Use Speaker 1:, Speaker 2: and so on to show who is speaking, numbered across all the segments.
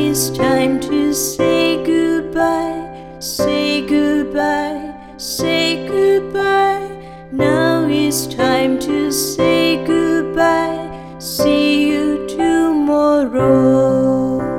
Speaker 1: it's time to say goodbye, say goodbye, say goodbye. Now it's time to say goodbye. See you tomorrow.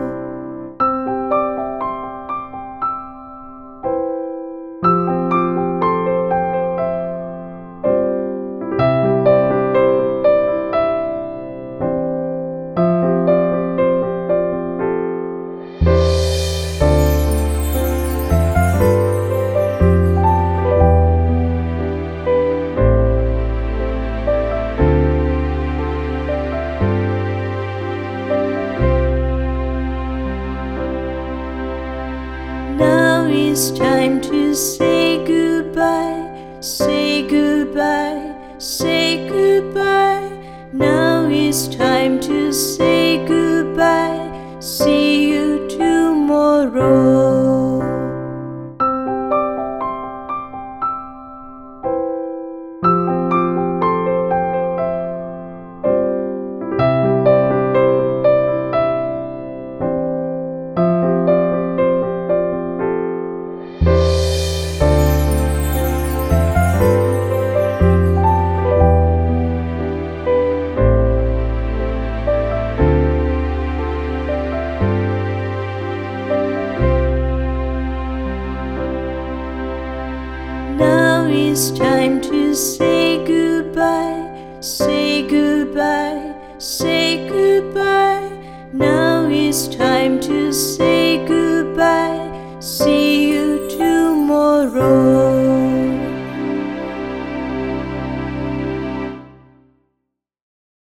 Speaker 1: Now it's time to say goodbye, say goodbye, say goodbye. Now it's time to say goodbye. See you tomorrow. Now it's time to say goodbye, say goodbye, say goodbye. Now it's time to say